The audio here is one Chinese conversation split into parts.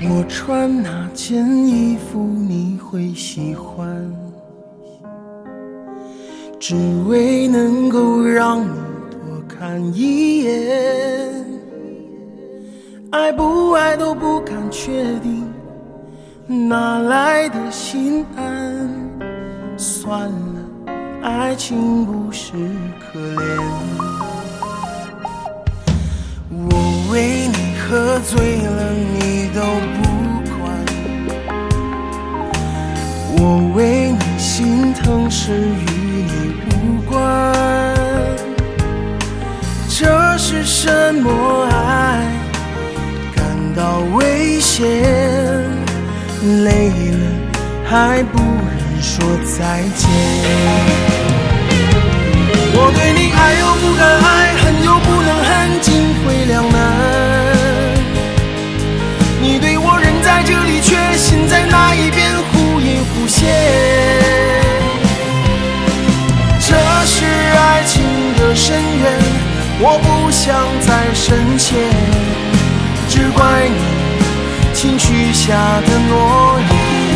我穿哪件衣服你会喜欢，只为能够让你多看一眼。爱不爱都不敢确定，哪来的心安？算了，爱情不是可怜。我为你喝醉了你都不管，我为你心疼事与你无关。这是什么爱？感到危险，累了还不忍说再见。我对你爱又不敢爱，恨又不能恨，进退两难。你对我人在这里，却心在那一边，忽隐忽现。这是爱情的深渊，我不想再深陷，只怪你情许下的诺言。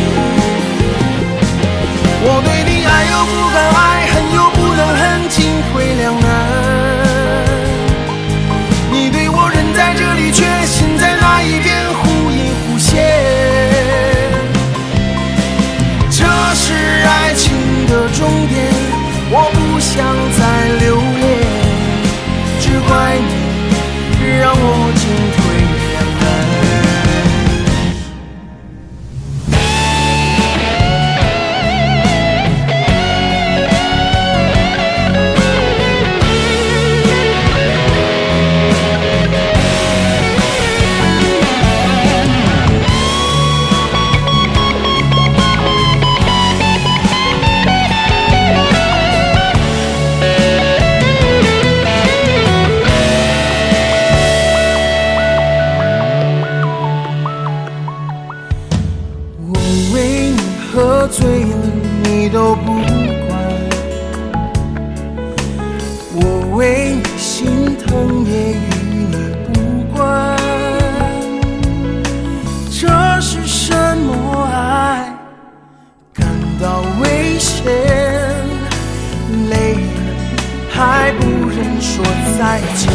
我对你爱又不敢爱，恨又不能恨，进退两难。你对我人在这里，却心在那一边，忽隐忽现。这是爱情的终点，我不想再留恋，只怪你让我进退两难。喝醉了你都不管，我为你心疼也与你无关。这是什么爱？感到危险，累了还不忍说再见。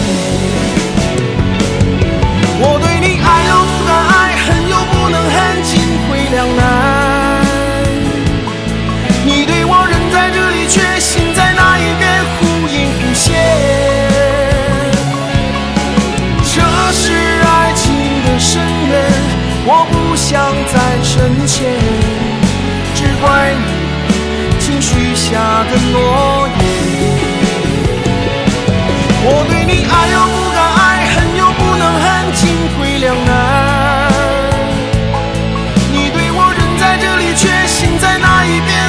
我对你爱又不敢爱，恨又不能恨，进退两难。你对我人在这里，却心在那一边，忽隐忽现。这是爱情的深渊，我不想再深陷，只怪你情许下的诺言。我对你爱又不敢爱，恨又不能恨，进退两难。你对我人在这里，却心在那一边，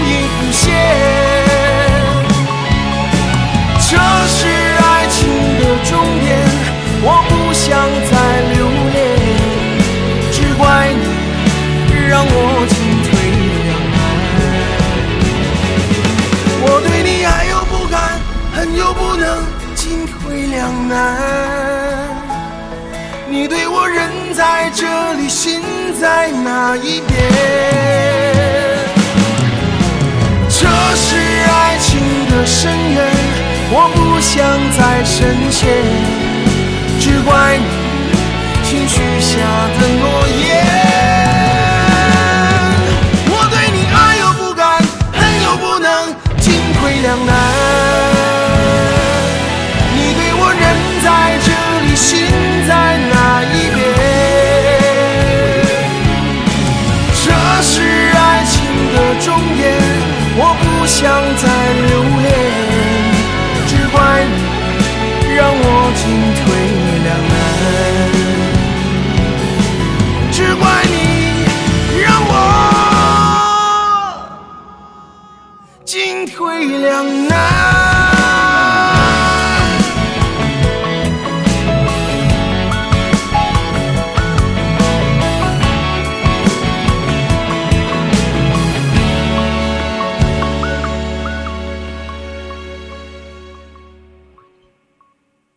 这是爱情的终点，我不想再留恋，只怪你让我进退两难。我对你爱又不敢，恨又不能，进退两难。你对我人在这里，心在那一边。这是爱情的深渊，我不想再深陷，只怪你情许下的诺言。我对你爱又不敢，恨又不能，进退两难。你对我人在这里，心在那一边。这是爱情的终点，我不想再留恋，只怪你让我进退两难，只怪你让我进退两难。